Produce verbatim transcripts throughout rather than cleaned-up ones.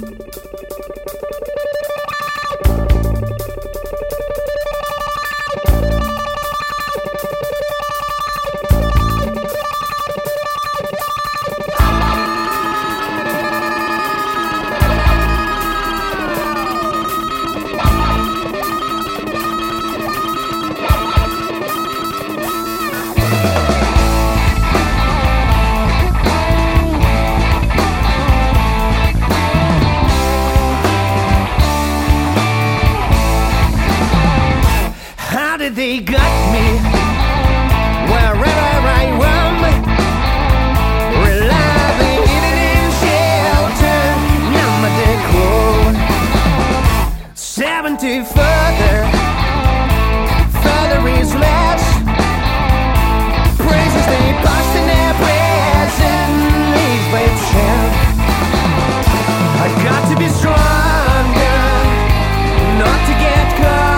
They got me wherever I roam, reliably hidden in shelter. Now my decor seventy further, further is less. Praises they bust in their present, leaves with chance. I got to be stronger, not to get caught.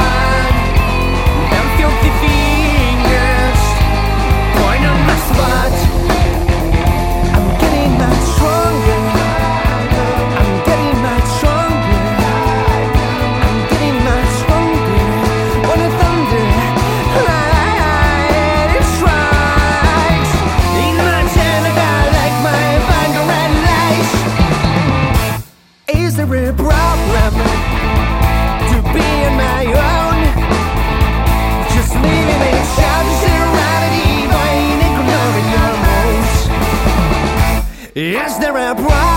Is there a problem to be on my own? Just living in shelter, serenity, by ignoring your moods. Is there a problem?